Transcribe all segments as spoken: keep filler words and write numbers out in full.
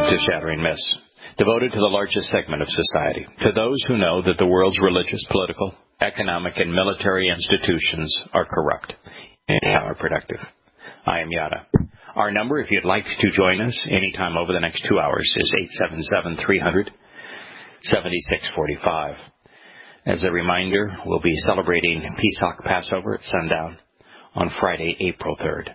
to Shattering Myths, devoted to the largest segment of society, to those who know that the world's religious, political, economic, and military institutions are corrupt and counterproductive. I am Yada. Our number, if you'd like to join us anytime over the next two hours, is eight seven seven, three hundred, seventy-six forty-five. As a reminder, we'll be celebrating Pesach Passover at sundown on Friday, April third.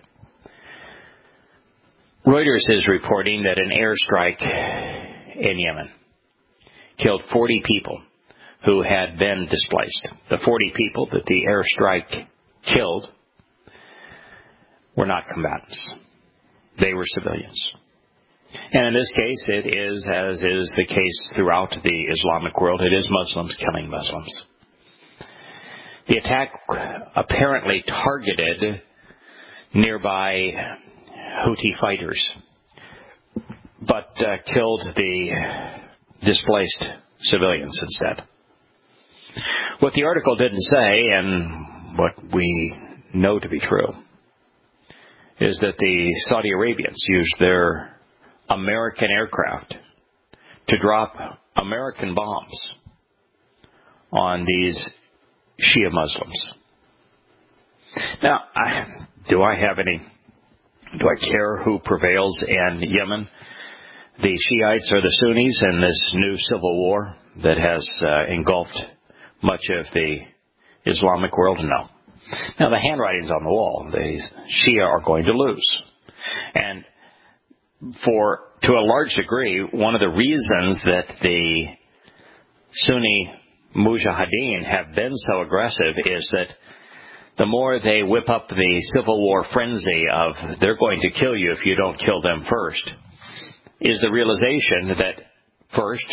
Reuters is reporting that an airstrike in Yemen killed forty people who had been displaced. The forty people that the airstrike killed were not combatants. They were civilians. And in this case, it is, as is the case throughout the Islamic world, it is Muslims killing Muslims. The attack apparently targeted nearby Houthi fighters, but uh, killed the displaced civilians instead. What the article didn't say, and what we know to be true, is that the Saudi Arabians used their American aircraft to drop American bombs on these Shia Muslims. Now, I, do I have any, do I care who prevails in Yemen? The Shiites or the Sunnis in this new civil war that has uh, engulfed much of the Islamic world? No. Now, the handwriting's on the wall. The Shia are going to lose. And for, to a large degree, one of the reasons that the Sunni Mujahideen have been so aggressive is that the more they whip up the civil war frenzy of they're going to kill you if you don't kill them first, is the realization that first,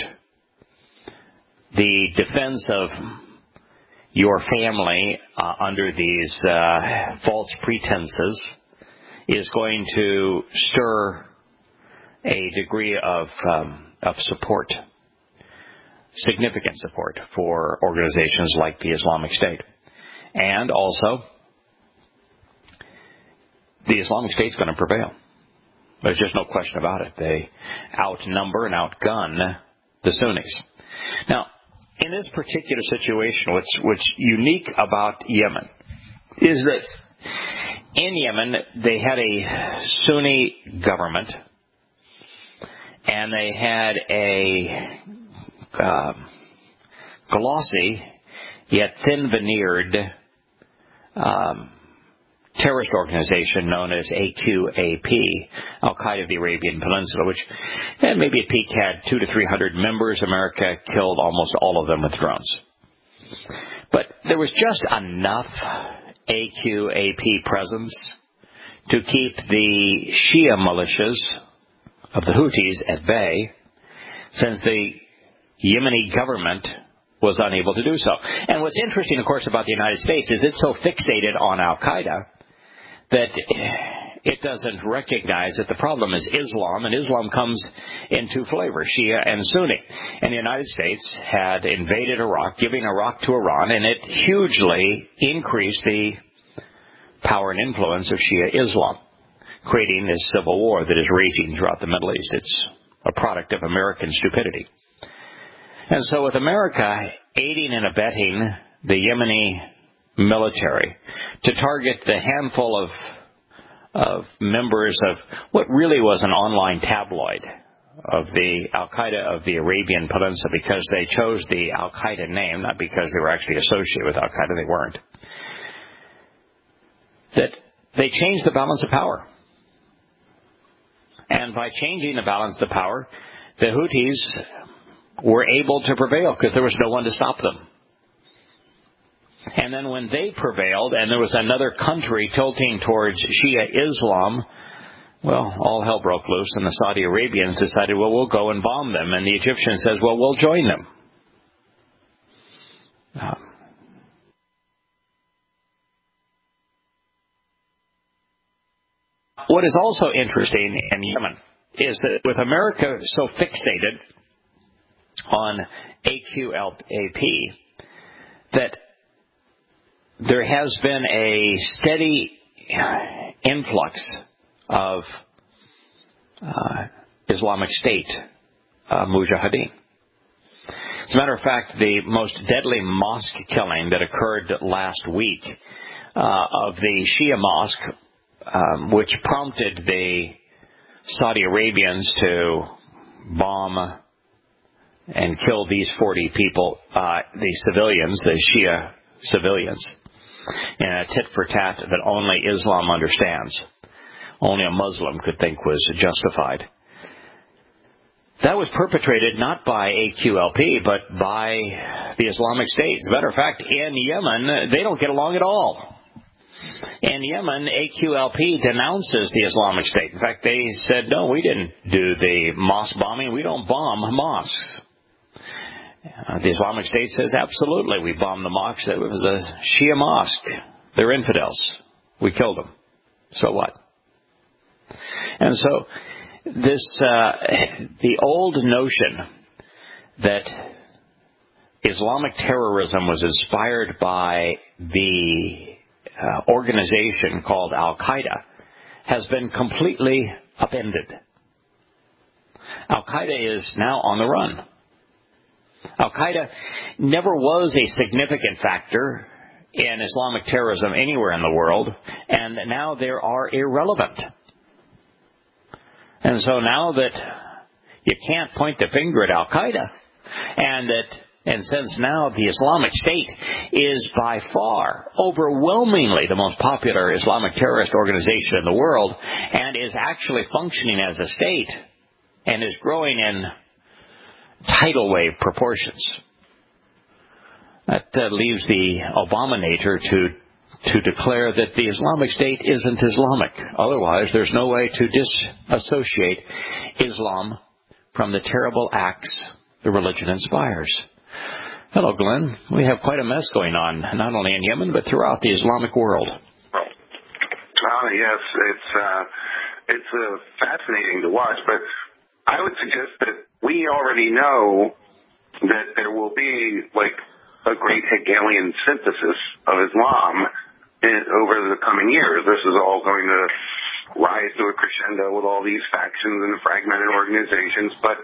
the defense of your family uh, under these uh, false pretenses is going to stir a degree of um, of support, significant support for organizations like the Islamic State. And also, the Islamic State's going to prevail. There's just no question about it. They outnumber and outgun the Sunnis. Now, in this particular situation, what's, what's unique about Yemen is that in Yemen, they had a Sunni government, and they had a uh, glossy yet thin-veneered um, terrorist organization known as A Q A P, Al-Qaeda of the Arabian Peninsula, which eh, maybe at peak had two to three hundred members. America killed almost all of them with drones. But there was just enough A Q A P presence to keep the Shia militias of the Houthis at bay, since the Yemeni government was unable to do so. And what's interesting, of course, about the United States is it's so fixated on Al-Qaeda that it doesn't recognize that the problem is Islam, and Islam comes in two flavors, Shia and Sunni. And the United States had invaded Iraq, giving Iraq to Iran, and it hugely increased the power and influence of Shia Islam, creating this civil war that is raging throughout the Middle East. It's a product of American stupidity. And so with America aiding and abetting the Yemeni military to target the handful of of members of what really was an online tabloid of the Al-Qaeda of the Arabian Peninsula, because they chose the Al-Qaeda name, not because they were actually associated with Al-Qaeda, they weren't, that they changed the balance of power. And by changing the balance of power, the Houthis were able to prevail because there was no one to stop them. And then when they prevailed and there was another country tilting towards Shia Islam, well, all hell broke loose, and the Saudi Arabians decided, well, we'll go and bomb them. And the Egyptian says, well, we'll join them. Uh, what is also interesting in Yemen is that with America so fixated on A Q A P, that there has been a steady influx of uh, Islamic State uh, Mujahideen. As a matter of fact, the most deadly mosque killing that occurred last week uh, of the Shia mosque, um, which prompted the Saudi Arabians to bomb and kill these forty people, uh, the civilians, the Shia civilians, in a tit-for-tat that only Islam understands, only a Muslim could think was justified. That was perpetrated not by A Q L P, but by the Islamic State. As a matter of fact, in Yemen, they don't get along at all. In Yemen, A Q L P denounces the Islamic State. In fact, they said, no, we didn't do the mosque bombing. We don't bomb mosques. Uh, the Islamic State says, absolutely, we bombed the mosque. It was a Shia mosque. They're infidels. We killed them. So what? And so this, uh, the old notion that Islamic terrorism was inspired by the uh, organization called Al-Qaeda has been completely upended. Al-Qaeda is now on the run. Al-Qaeda never was a significant factor in Islamic terrorism anywhere in the world, and now they are irrelevant. And so now that you can't point the finger at Al-Qaeda, and that, and since now the Islamic State is by far, overwhelmingly the most popular Islamic terrorist organization in the world, and is actually functioning as a state, and is growing in tidal wave proportions, that uh, leaves the Obama-nator to to declare that the Islamic State isn't Islamic. Otherwise, there's no way to disassociate Islam from the terrible acts the religion inspires. Hello, Glenn. We have quite a mess going on, not only in Yemen, but throughout the Islamic world. Oh, yes, it's uh, it's uh, fascinating to watch, but I would suggest that we already know that there will be, like, a great Hegelian synthesis of Islam in, over the coming years. This is all going to rise to a crescendo with all these factions and fragmented organizations, but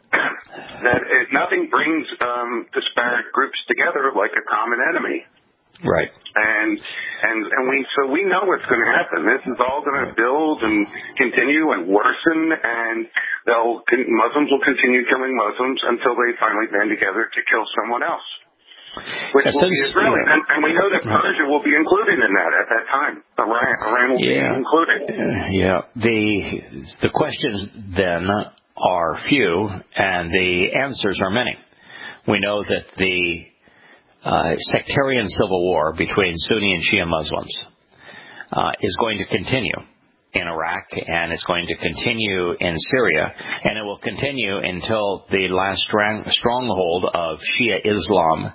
that it, nothing brings um, disparate groups together like a common enemy. Right. And and and we so we know what's going to happen. This is all going to build and continue and worsen, and they'll Muslims will continue killing Muslims until they finally band together to kill someone else, which will be Israeli. And, and we know that Persia will be included in that at that time. Iran, Iran will yeah. be included. Yeah. The the questions then are few, and the answers are many. We know that the Uh, sectarian civil war between Sunni and Shia Muslims uh, is going to continue in Iraq, and it's going to continue in Syria, and it will continue until the last strong, stronghold of Shia Islam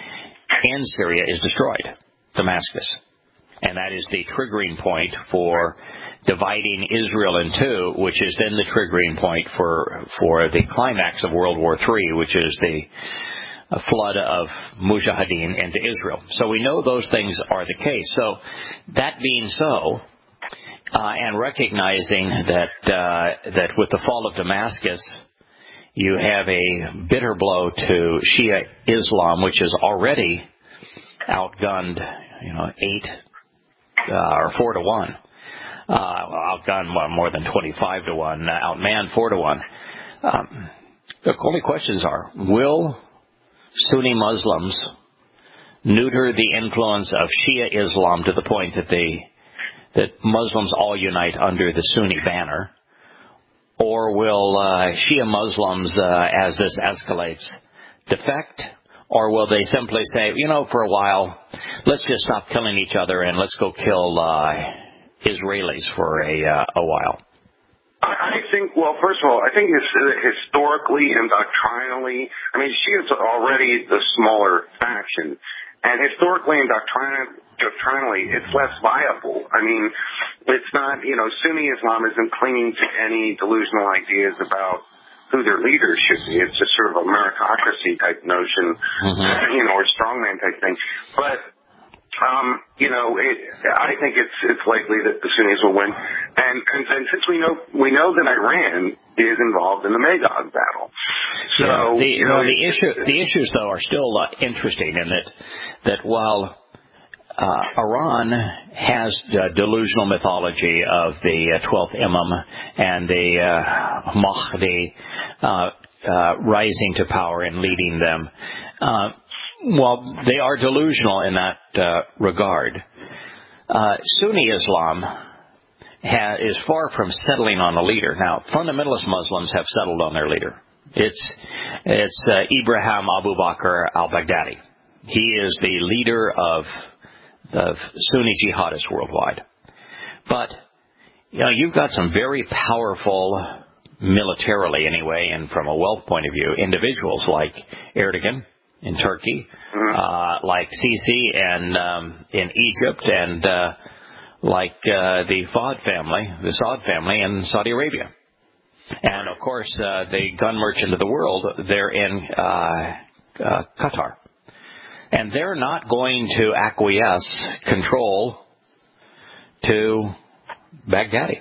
in Syria is destroyed, Damascus. And that is the triggering point for dividing Israel in two, which is then the triggering point for, for the climax of World War Three, which is the a flood of mujahideen into Israel. So we know those things are the case. So that being so, uh, and recognizing that uh, that with the fall of Damascus, you have a bitter blow to Shia Islam, which is already outgunned, you know, eight uh, or four to one, uh, outgunned well, more than twenty-five to one, outmanned four to one. Um, the only questions are: will Sunni Muslims neuter the influence of Shia Islam to the point that they that Muslims all unite under the Sunni banner, or will uh, Shia Muslims, uh, as this escalates, defect, or will they simply say, you know, for a while, let's just stop killing each other and let's go kill uh, Israelis for a uh, a while? I think, well, first of all, I think historically and doctrinally, I mean, Shia's already the smaller faction, and historically and doctrin- doctrinally, it's less viable. I mean, it's not, you know, Sunni Islam isn't clinging to any delusional ideas about who their leaders should be. It's just sort of a meritocracy type notion, mm-hmm. you know, or strongman type thing. But Um, you know, it, I think it's it's likely that the Sunnis will win, and, and and since we know we know that Iran is involved in the Magog battle. So yeah, the, you know, well, the issue the issues though are still uh, interesting in that that while uh, Iran has the delusional mythology of the uh, twelfth Imam and the uh, Mahdi uh, uh, rising to power and leading them, uh, well, they are delusional in that uh, regard. Uh, Sunni Islam ha- is far from settling on a leader. Now, fundamentalist Muslims have settled on their leader. It's it's uh, Ibrahim Abu Bakr al-Baghdadi. He is the leader of the Sunni jihadists worldwide. But you know, you've got some very powerful, militarily anyway, and from a wealth point of view, individuals like Erdogan in Turkey, uh, like Sisi and um, in Egypt, and uh, like uh, the Fahd family, the Saud family in Saudi Arabia. And, of course, uh, the gun merchant of the world, they're in uh, uh, Qatar. And they're not going to acquiesce control to Baghdadi.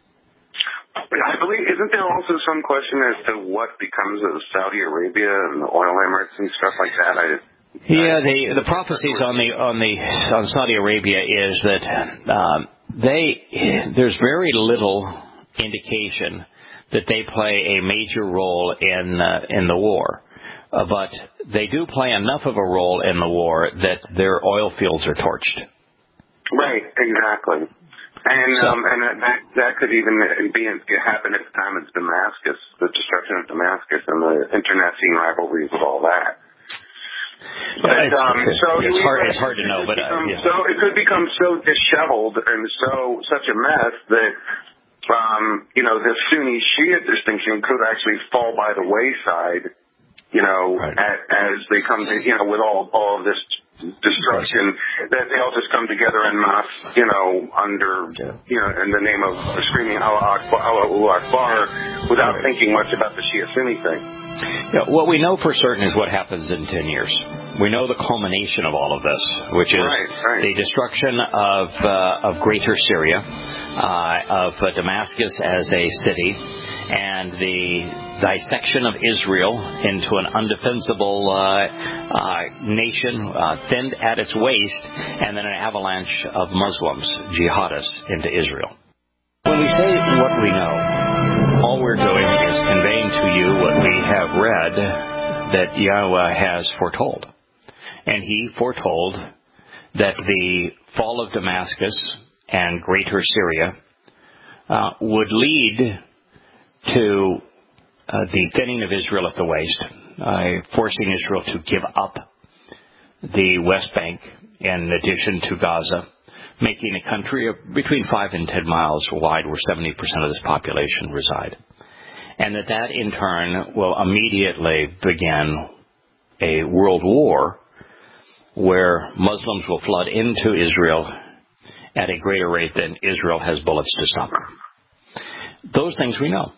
I believe, isn't there also some question as to what becomes of Saudi Arabia and the oil emirates and stuff like that? I, yeah, the the prophecies on the on the on Saudi Arabia is that um, they there's very little indication that they play a major role in uh, in the war, uh, but they do play enough of a role in the war that their oil fields are torched. Right, exactly. And so, um, and that that could even be happen at the time of Damascus, the destruction of Damascus, and the internecine rivalries of all that. But it's, um, so it's hard. Know, it's hard to know, but uh, become, yeah. so it could become so disheveled and so such a mess that um, you know the Sunni Shia distinction could actually fall by the wayside. You know, right. as, as they come to you know with all all of this destruction, that they all just come together en masse, you know, under, yeah. you know, in the name of screaming Allah Akbar, Allah Akbar, without right. thinking much about the Shia-Sunni thing. Yeah, what we know for certain is what happens in ten years. We know the culmination of all of this, which is right, right. the destruction of uh, of Greater Syria, uh, of uh, Damascus as a city, and the dissection of Israel into an undefensible uh, uh, nation, uh, thinned at its waist, and then an avalanche of Muslims, jihadists, into Israel. When we say what we know, all we're doing is conveying to you what we have read that Yahweh has foretold. And he foretold that the fall of Damascus and Greater Syria uh, would lead to uh, the thinning of Israel at the waist, uh, forcing Israel to give up the West Bank in addition to Gaza, making a country of between five and ten miles wide where seventy percent of this population reside. And that that in turn will immediately begin a world war where Muslims will flood into Israel at a greater rate than Israel has bullets to stop them. Those things we know.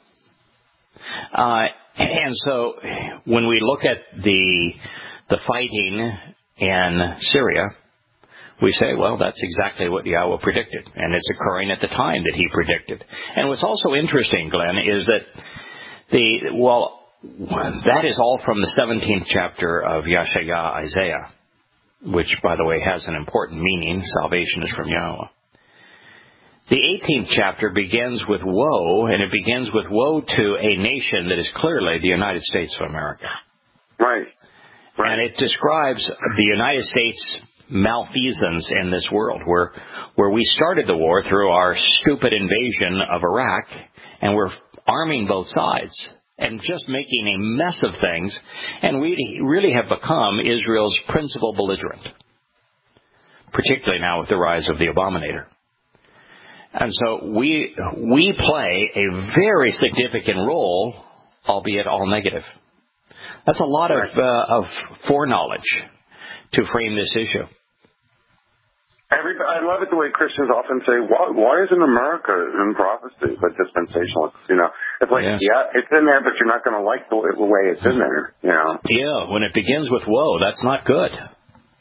Uh, and so when we look at the the fighting in Syria, we say, well, that's exactly what Yahweh predicted, and it's occurring at the time that he predicted. And what's also interesting, Glenn, is that the, well, that is all from the seventeenth chapter of Yeshaya, Isaiah, which, by the way, has an important meaning. Salvation is from Yahweh. The eighteenth chapter begins with woe, and it begins with woe to a nation that is clearly the United States of America. Right. Right. And it describes the United States' malfeasance in this world, where where we started the war through our stupid invasion of Iraq, and we're arming both sides and just making a mess of things, and we really have become Israel's principal belligerent, particularly now with the rise of the Abominator. And so we we play a very significant role, albeit all negative. That's a lot of uh, of foreknowledge to frame this issue. Everybody, I love it the way Christians often say, why, why isn't America in prophecy but dispensationalists? You know, it's like, yes. yeah, it's in there, but you're not going to like the way, the way it's in there, you know? Yeah, when it begins with woe, that's not good.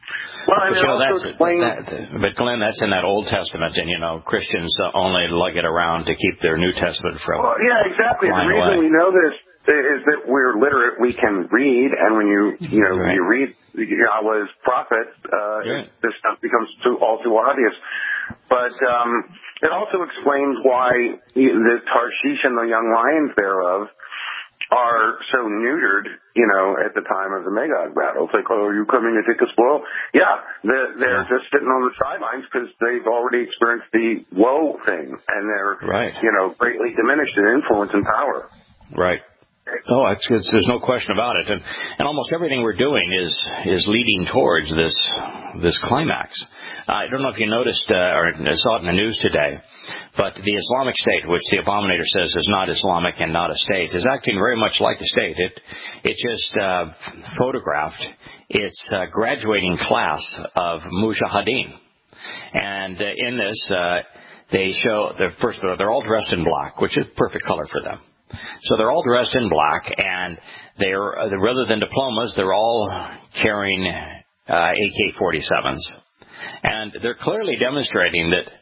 Well, and but, you know, that's, explains, that, but Glenn, that's in that Old Testament, and, you know, Christians uh, only lug it around to keep their New Testament from Well, yeah, exactly. The reason away. we know this is that we're literate, we can read, and when you, you know, right. you read Yahweh's prophets, uh, right. this stuff becomes too, all too obvious. But um, it also explains why the Tarshish and the young lions thereof are so neutered, you know, at the time of the Magog battle. It's like, oh, are you coming to take a spoil? Yeah, they're, they're yeah. just sitting on the sidelines because they've already experienced the woe thing, and they're, right. you know, greatly diminished in influence and power. Right. Oh, it's, it's, there's no question about it, and and almost everything we're doing is is leading towards this this climax. Uh, I don't know if you noticed uh, or saw it in the news today, but the Islamic State, which the Abominator says is not Islamic and not a state, is acting very much like a state. It it just uh, photographed its uh, graduating class of mujahideen, and uh, in this uh, they show they're, first of all they're all dressed in black, which is perfect color for them. So they're all dressed in black, and they're rather than diplomas, they're all carrying uh, A K forty-sevens, and they're clearly demonstrating that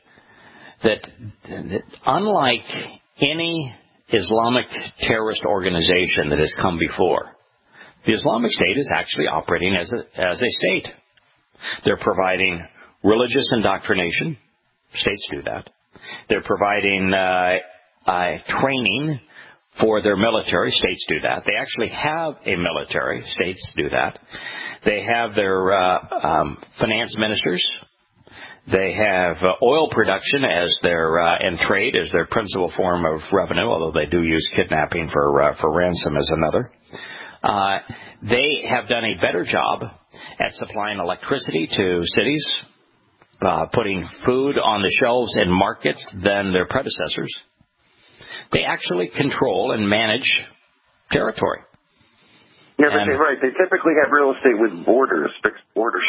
that that unlike any Islamic terrorist organization that has come before, the Islamic State is actually operating as a as a state. They're providing religious indoctrination. States do that. They're providing uh, uh, training for their military. States do that. They actually have a military. States do that. They have their uh, um, finance ministers. They have uh, oil production as their uh, and trade as their principal form of revenue, although they do use kidnapping for uh, for ransom as another. Uh, they have done a better job at supplying electricity to cities, uh, putting food on the shelves in markets than their predecessors. They actually control and manage territory. Yeah, but they're right. They typically have real estate with borders, fixed borders.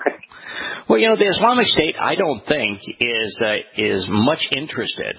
Well, you know, the Islamic State, I don't think, is uh, is much interested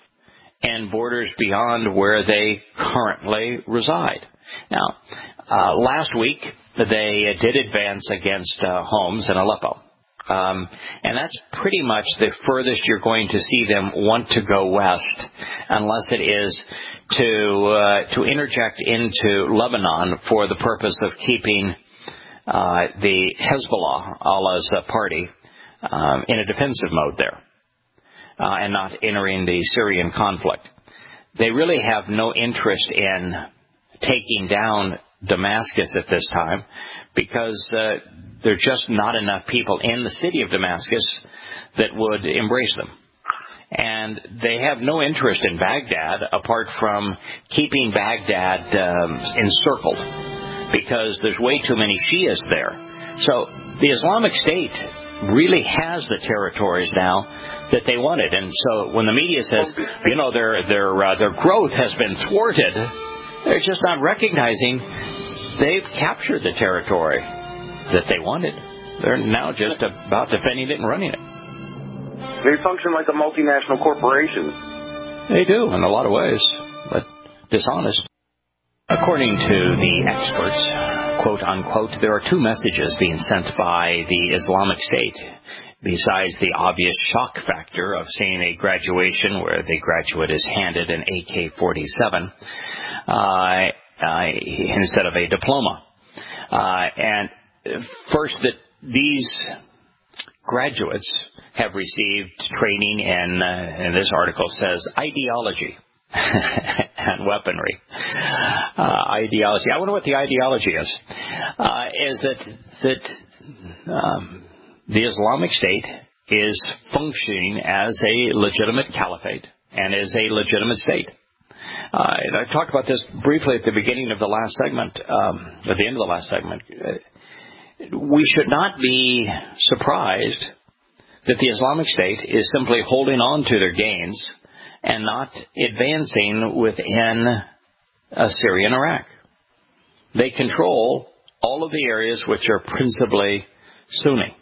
in borders beyond where they currently reside. Now, uh, last week, they did advance against uh, Homs in Aleppo. Um, and that's pretty much the furthest you're going to see them want to go west, unless it is to uh, to interject into Lebanon for the purpose of keeping uh, the Hezbollah, Allah's uh, party, um, in a defensive mode there, uh, and not entering the Syrian conflict. They really have no interest in taking down Damascus at this time, because uh, there are just not enough people in the city of Damascus that would embrace them. And they have no interest in Baghdad apart from keeping Baghdad um, encircled, because there's way too many Shias there. So the Islamic State really has the territories now that they wanted. And so when the media says, you know, their their uh, their growth has been thwarted, they're just not recognizing they've captured the territory that they wanted. They're now just about defending it and running it. They function like a multinational corporation. They do, in a lot of ways, but dishonest. According to the experts, quote unquote, there are two messages being sent by the Islamic State, besides the obvious shock factor of seeing a graduation where the graduate is handed an A K forty-seven. Uh, Uh, instead of a diploma. Uh, and first, that these graduates have received training in, uh, and this article says, ideology and weaponry. Uh, ideology. I wonder what the ideology is. Uh, is that, that um, the Islamic State is functioning as a legitimate caliphate and is a legitimate state. Uh, and I talked about this briefly at the beginning of the last segment, um, at the end of the last segment. Uh, we should not be surprised that the Islamic State is simply holding on to their gains and not advancing within uh, Syria and Iraq. They control all of the areas which are principally Sunni.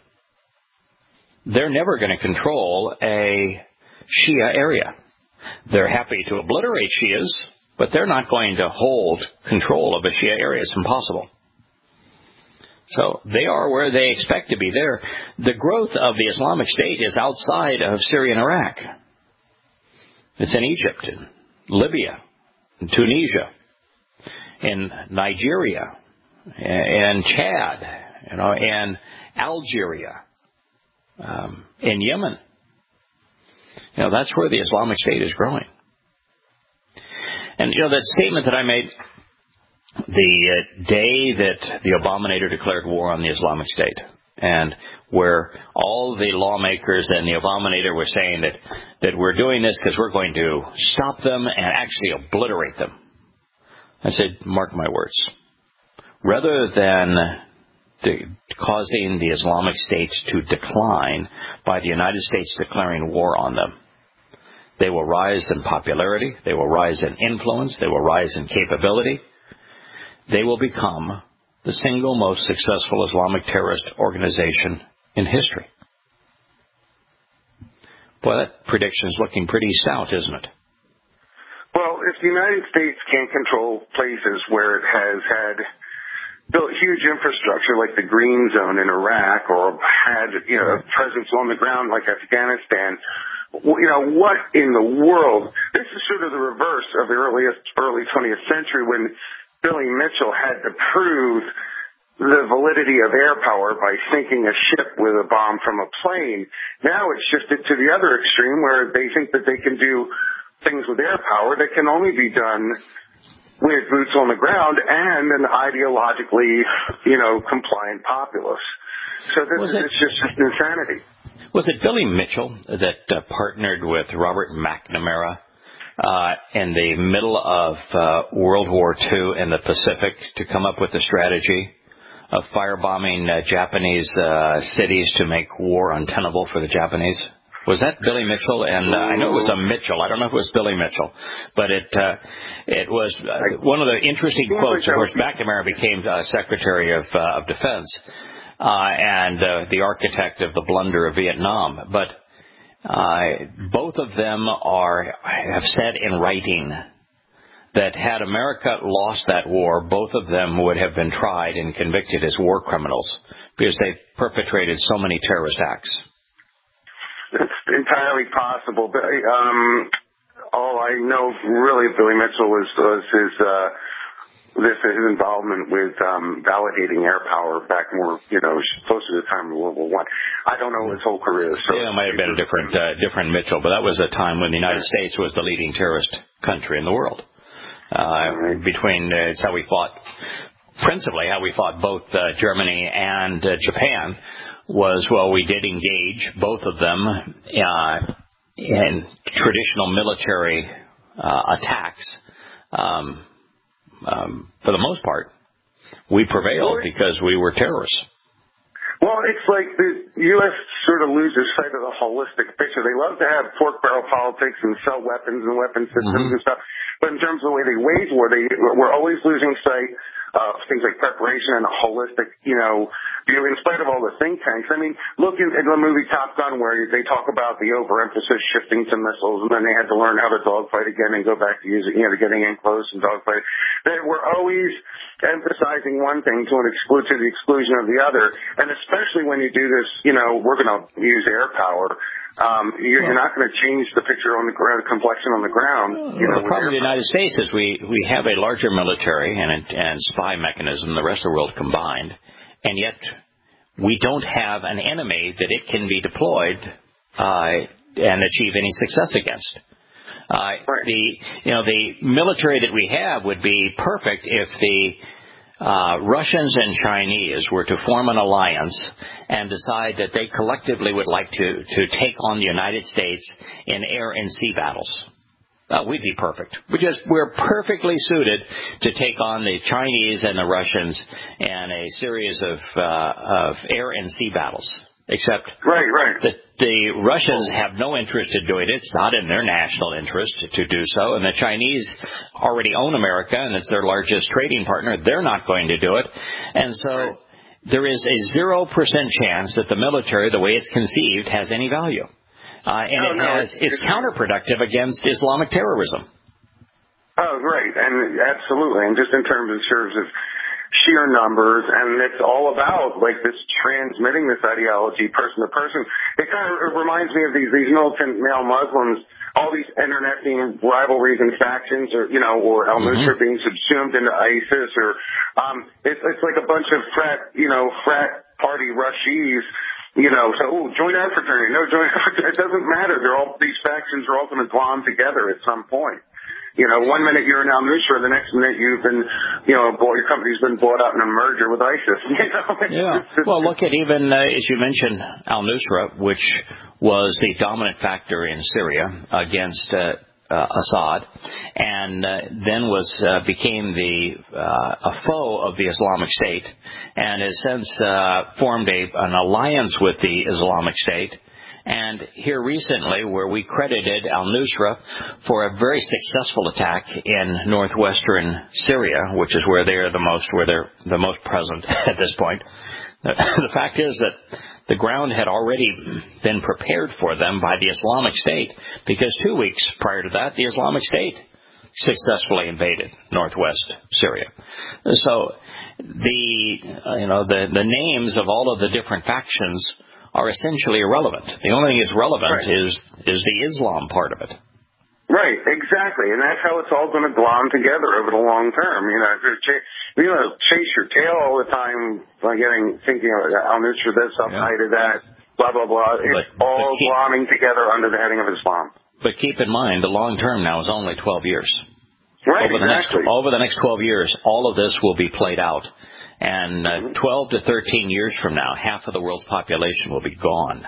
They're never going to control a Shia area. They're happy to obliterate Shias, but they're not going to hold control of a Shia area. It's impossible. So they are where they expect to be. There, the growth of the Islamic State is outside of Syria and Iraq. It's in Egypt, in Libya, in Tunisia, in Nigeria, and Chad, you know, and Algeria, um, in Yemen. You know, that's where the Islamic State is growing. And, you know, that statement that I made the uh, day that the Abominator declared war on the Islamic State, and where all the lawmakers and the Abominator were saying that, that we're doing this because we're going to stop them and actually obliterate them. I said, mark my words. Rather than de- causing the Islamic State to decline by the United States declaring war on them, they will rise in popularity, they will rise in influence, they will rise in capability. They will become the single most successful Islamic terrorist organization in history. Boy, that prediction is looking pretty stout, isn't it? Well, if the United States can't control places where it has had built huge infrastructure like the Green Zone in Iraq, or had, you know, a presence on the ground like Afghanistan, you know, what in the world? This is sort of the reverse of the earliest, early twentieth century when Billy Mitchell had to prove the validity of air power by sinking a ship with a bomb from a plane. Now it's shifted to the other extreme where they think that they can do things with air power that can only be done with boots on the ground and an ideologically, you know, compliant populace. So this is it, just, just insanity. Was it Billy Mitchell that uh, partnered with Robert McNamara Uh, in the middle of uh, World War Two in the Pacific to come up with the strategy of firebombing uh, Japanese uh, cities to make war untenable for the Japanese? Was that Billy Mitchell? And uh, I know it was a Mitchell. I don't know if it was Billy Mitchell. But it uh, it was uh, one of the interesting quotes. Of course, McNamara became uh, Secretary of, uh, of Defense uh, and uh, the architect of the blunder of Vietnam. But Uh, both of them are have said in writing that had America lost that war, both of them would have been tried and convicted as war criminals because they perpetrated so many terrorist acts. It's entirely possible. But um, all I know really of Billy Mitchell was, was his uh, this his involvement with um, validating air power back more, you know, closer to the time of World War One. I. I don't know his whole career. So yeah, it might have been a different uh, different Mitchell, but that was a time when the United States was the leading terrorist country in the world. Uh, right. Between uh, it's how we fought, principally how we fought both uh, Germany and uh, Japan was, well, we did engage both of them uh, in traditional military uh, attacks. Um, Um, for the most part, we prevailed because we were terrorists. Well, it's like the U S sort of loses sight of the holistic picture. They love to have pork barrel politics and sell weapons and weapon systems mm-hmm. and stuff. But in terms of the way they wage war, they, we're always losing sight of things like preparation and a holistic, you know, view in spite of all the think tanks. I mean, look in, in the movie Top Gun where they talk about the overemphasis shifting to missiles, and then they had to learn how to dogfight again and go back to using, you know, to getting in close and dogfight. They were always emphasizing one thing to an exclude to the exclusion of the other, and especially when you do this, you know, we're going to use air power. Um, you're, you're not going to change the picture on the ground, the complexion on the ground. You know, the problem with the United States is we, we have a larger military and, and spy mechanism than the rest of the world combined, and yet we don't have an enemy that it can be deployed uh, and achieve any success against. Uh, right. The you know the military that we have would be perfect if the uh, Russians and Chinese were to form an alliance and decide that they collectively would like to, to take on the United States in air and sea battles. Uh, we'd be perfect. We just, we're perfectly suited to take on the Chinese and the Russians in a series of, uh, of air and sea battles. Except right, right. that the Russians have no interest in doing it. It's not in their national interest to do so. And the Chinese already own America, and it's their largest trading partner. They're not going to do it. And so there is a zero percent chance that the military, the way it's conceived, has any value. Uh, and oh, it no, has, it's, it's it's counterproductive against Islamic terrorism. Oh, right. And absolutely. And just in terms, in terms of sheer numbers, and it's all about like this transmitting this ideology person to person. It kind of it reminds me of these these militant male Muslims, all these internet being rivalries and factions, or you know, or al-Nusra mm-hmm. being subsumed into ISIS, or um, it's it's like a bunch of frat you know frat party rushies. You know, so ooh, join our fraternity. No, join our fraternity. It doesn't matter. They're all these factions are all going to glom together at some point. You know, one minute you're an al-Nusra, the next minute you've been, you know, bought, your company's been bought out in a merger with ISIS. You know? Yeah. Well, look at even uh, as you mentioned al-Nusra, which was the dominant factor in Syria against uh, uh, Assad, and uh, then was uh, became the uh, a foe of the Islamic State, and has since uh, formed a an alliance with the Islamic State. And here recently, where we credited al-Nusra for a very successful attack in northwestern Syria, which is where they are the most, where they're the most present at this point. The fact is that the ground had already been prepared for them by the Islamic State, because two weeks prior to that, the Islamic State successfully invaded northwest Syria. So the you know the the names of all of the different factions are essentially irrelevant. The only thing that's relevant right. is is the Islam part of it. Right, exactly, and that's how it's all going to glom together over the long term. You know, you know, chase your tail all the time by getting thinking of al-Nusra this, al-Qaeda yeah. that, blah blah blah. It's but, all but keep, glomming together under the heading of Islam. But keep in mind, the long term now is only twelve years. Right, over the exactly. next over the next twelve years, all of this will be played out. And uh, twelve to thirteen years from now, half of the world's population will be gone.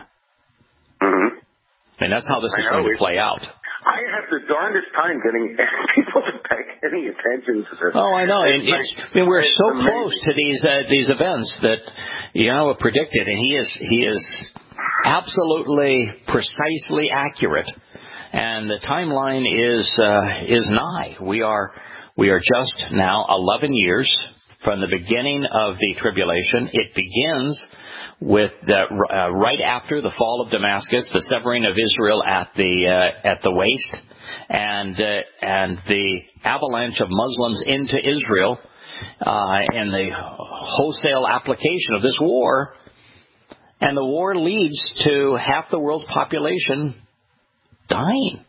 Mm-hmm. And that's how this is going to play out. I have the darndest time getting people to pay any attention to this. Oh, I know. And it's, I mean, we're so amazing. close to these uh, these events that Yanoa predicted, and he is he is absolutely precisely accurate. And the timeline is uh, is nigh. We are we are just now eleven years from the beginning of the tribulation. It begins with the, uh, right after the fall of Damascus, the severing of Israel at the uh, at the waist, and uh, and the avalanche of Muslims into Israel, uh, and the wholesale application of this war. And the war leads to half the world's population dying.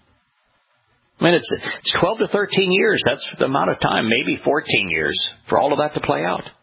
I mean, it's, it's twelve to thirteen years. That's the amount of time, maybe fourteen years, for all of that to play out.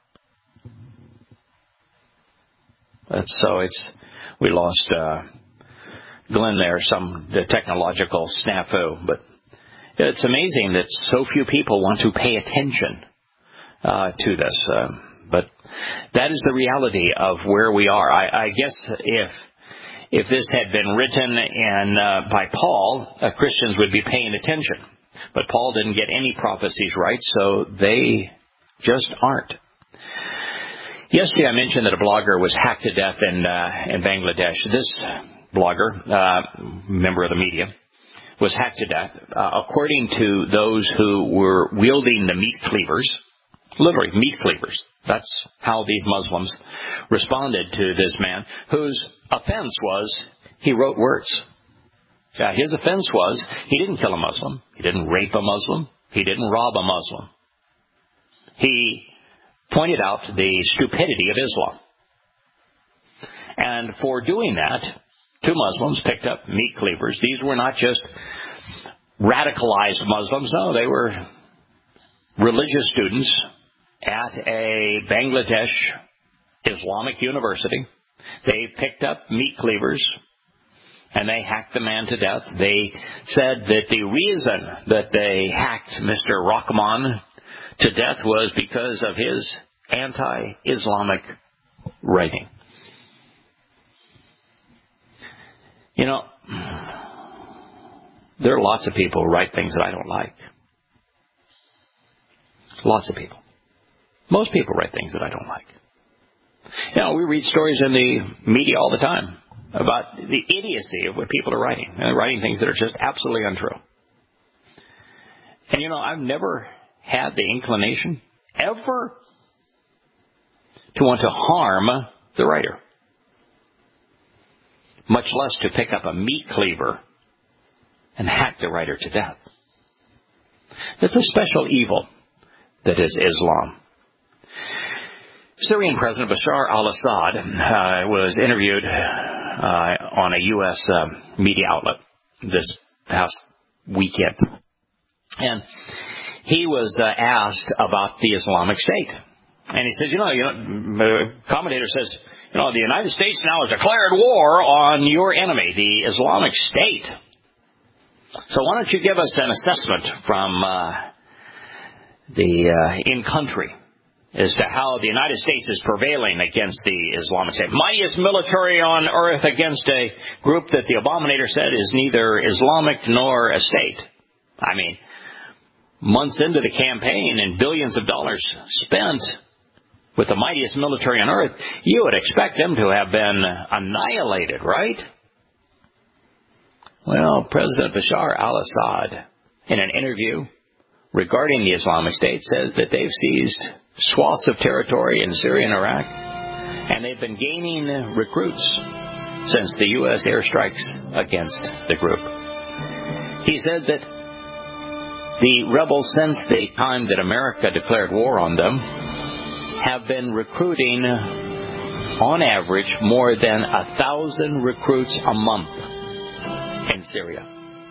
That's, so it's, we lost uh, Glenn there, some the technological snafu. But it's amazing that so few people want to pay attention uh, to this. Uh, but that is the reality of where we are. I, I guess if... If this had been written in, uh, by Paul, uh, Christians would be paying attention. But Paul didn't get any prophecies right, so they just aren't. Yesterday I mentioned that a blogger was hacked to death in, uh, in Bangladesh. This blogger, uh, member of the media, was hacked to death. Uh, according to those who were wielding the meat cleavers, literally meat cleavers. That's how these Muslims responded to this man, whose offense was he wrote words. Uh, his offense was he didn't kill a Muslim. He didn't rape a Muslim. He didn't rob a Muslim. He pointed out the stupidity of Islam. And for doing that, two Muslims picked up meat cleavers. These were not just radicalized Muslims. No, they were religious students at a Bangladesh Islamic university. They picked up meat cleavers and they hacked the man to death. They said that the reason that they hacked Mister Rahman to death was because of his anti-Islamic writing. You know, there are lots of people who write things that I don't like. Lots of people. Most people write things that I don't like. You know, we read stories in the media all the time about the idiocy of what people are writing. They're writing things that are just absolutely untrue. And, you know, I've never had the inclination, ever, to want to harm the writer. Much less to pick up a meat cleaver and hack the writer to death. That's a special evil that is Islam. Syrian President Bashar al-Assad uh, was interviewed uh, on a U S Uh, media outlet this past weekend. And he was uh, asked about the Islamic State. And he says, you know, you know, the commentator says, you know, the United States now has declared war on your enemy, the Islamic State. So why don't you give us an assessment from uh, the uh, in-country as to how the United States is prevailing against the Islamic State. Mightiest military on earth against a group that the Abominator said is neither Islamic nor a state. I mean, months into the campaign and billions of dollars spent with the mightiest military on earth, you would expect them to have been annihilated, right? Well, President Bashar al-Assad, in an interview regarding the Islamic State, says that they've seized swaths of territory in Syria and Iraq, and they've been gaining recruits since the U S airstrikes against the group. He said that the rebels, since the time that America declared war on them, have been recruiting, on average, more than a thousand recruits a month in Syria.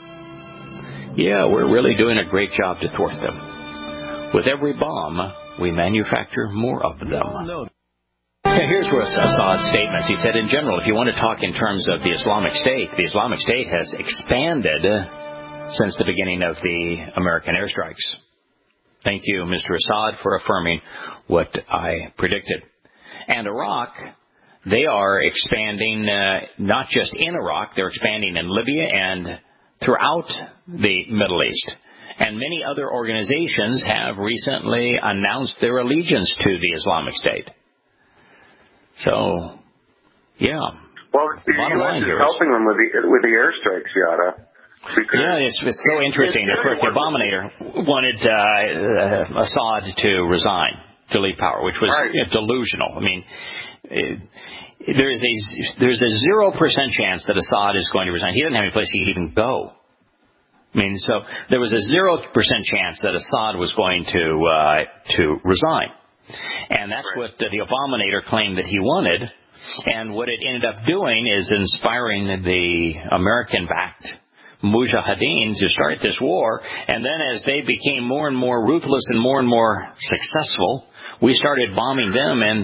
Yeah, we're really doing a great job to thwart them. With every bomb, we manufacture more of them. No. Here's Assad's statements. He said, in general, if you want to talk in terms of the Islamic State, the Islamic State has expanded since the beginning of the American airstrikes. Thank you, Mister Assad, for affirming what I predicted. And Iraq, they are expanding uh, not just in Iraq, they're expanding in Libya and throughout the Middle East. And many other organizations have recently announced their allegiance to the Islamic State. So, yeah. Well, the U S is helping them with the, with the airstrikes, Yada. Yeah, it's, it's so interesting. Of course, the Abominator wanted uh, uh, Assad to resign, to leave power, which was right. you know, delusional. I mean, it, there is a there's a zero percent chance that Assad is going to resign. He doesn't have any place he can go. I mean, so there was a zero percent chance that Assad was going to uh, to resign, and that's right. what uh, the Abominator claimed that he wanted. And what it ended up doing is inspiring the American-backed Mujahideen to start this war, and then as they became more and more ruthless and more and more successful, we started bombing them, and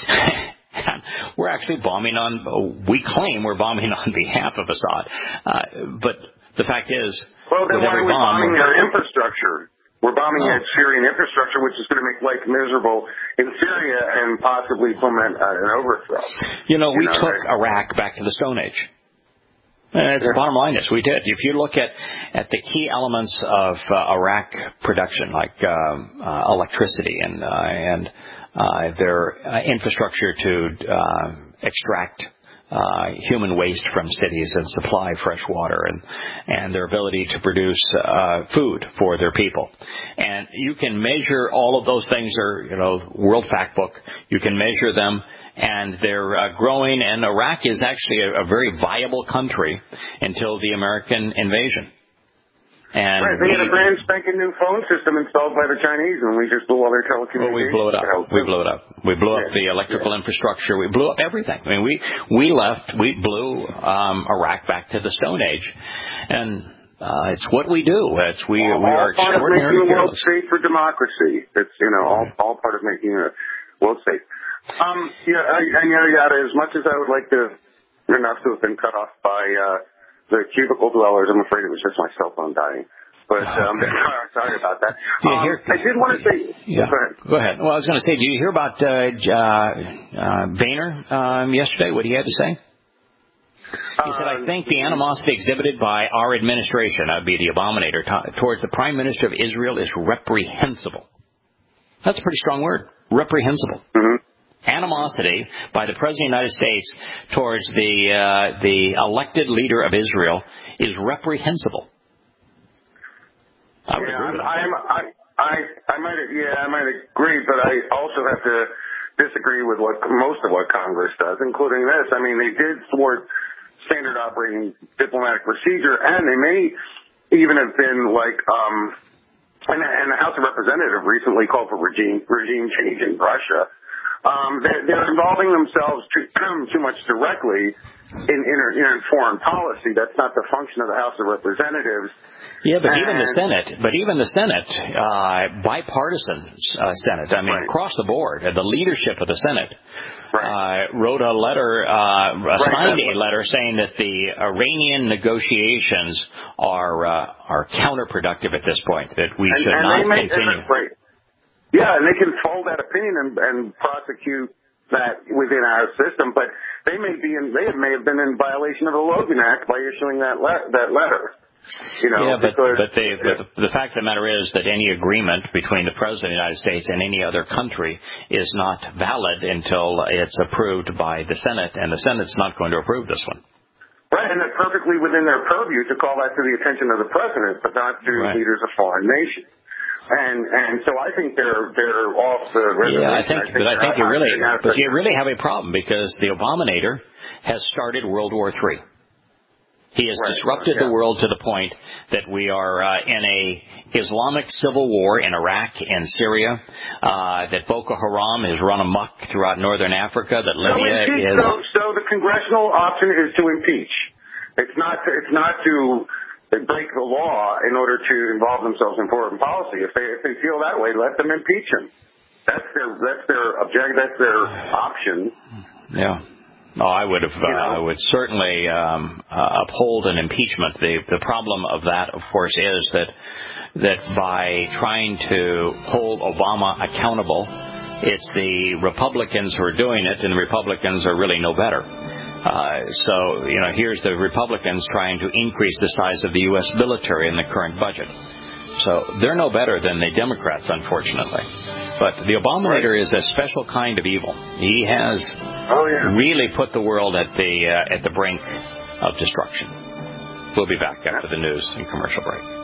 we're actually bombing on, we claim we're bombing on behalf of Assad. Uh, but the fact is, well, then why are we bomb, bombing their infrastructure? We're bombing oh. their Syrian infrastructure, which is going to make life miserable in Syria and possibly foment uh, an overthrow. You know, we you know, took right? Iraq back to the Stone Age. And it's the bottom line is we did. If you look at, at the key elements of uh, Iraq production, like um, uh, electricity and uh, and uh, their uh, infrastructure to uh, extract uh, human waste from cities and supply fresh water, and and their ability to produce uh, food for their people, and you can measure all of those things. Are you know World Factbook? You can measure them. And they're uh, growing, and Iraq is actually a, a very viable country until the American invasion. And right, they we, had a brand spanking new phone system installed by the Chinese, and we just blew all their telecommunications. Well, we blew it up. We blew it up. We blew yeah. up the electrical yeah. infrastructure. We blew up everything. I mean, we we left. We blew um, Iraq back to the Stone Age, and uh, it's what we do. It's we all, we are all extraordinary. All part of making the world safe for democracy. It's you know all all part of making the world safe. Um, yeah, I, I know, Yada, as much as I would like to, enough to have been cut off by, uh, the cubicle dwellers, I'm afraid it was just my cell phone dying. But, um, okay. sorry about that. Um, hear, I did want to say, yeah, go ahead. Go ahead. Well, I was going to say, did you hear about, uh, uh, uh Boehner, um, yesterday, what he had to say? He said, I think the animosity exhibited by our administration, that would be the Abominator, t- towards the Prime Minister of Israel is reprehensible. That's a pretty strong word. Reprehensible. Mm-hmm. Animosity by the President of the United States towards the uh, the elected leader of Israel is reprehensible. I would yeah, agree with I'm, I, I, I might, yeah, I might agree, but I also have to disagree with what most of what Congress does, including this. I mean, they did thwart standard operating diplomatic procedure, and they may even have been like, um, and, and the House of Representatives recently called for regime regime change in Russia. Um, they're, they're involving themselves too, too much directly in, in, in foreign policy. That's not the function of the House of Representatives. Yeah, but and, even the Senate, but even the Senate, uh, bipartisan uh, Senate, I mean, right. across the board, uh, the leadership of the Senate right. uh, wrote a letter, uh, signed right. a letter saying that the Iranian negotiations are uh, are counterproductive at this point, that we and, should and not they may, continue. Right. Yeah, and they can fold that opinion and, and prosecute that within our system, but they may be in, they may have been in violation of the Logan Act by issuing that le- that letter. You know, yeah, but, because, but, they, but the, the fact of the matter is that any agreement between the President of the United States and any other country is not valid until it's approved by the Senate, and the Senate's not going to approve this one. Right, and it's perfectly within their purview to call that to the attention of the President, but not to right. leaders of foreign nations. And and so I think they're they're off the reservation. Yeah, I think, I think but I think you really, but you really have a problem because the Obamator has started World War Three. He has right, disrupted yeah. the world to the point that we are uh, in a Islamic civil war in Iraq and Syria, uh, that Boko Haram has run amok throughout northern Africa, that Libya so is... So, so the congressional option is to impeach. It's not to, it's not to break the law in order to involve themselves in foreign policy. If they if they feel that way, let them impeach him. That's their that's their object. That's their option. Yeah. Oh, I would have. Uh, you know? I would certainly um, uh, uphold an impeachment. The the problem of that, of course, is that that by trying to hold Obama accountable, it's the Republicans who are doing it, and the Republicans are really no better. Uh, so, you know, here's the Republicans trying to increase the size of the U S military in the current budget. So they're no better than the Democrats, unfortunately. But the Obamator is a special kind of evil. He has oh, yeah. really put the world at the uh, at the brink of destruction. We'll be back after the news and commercial break.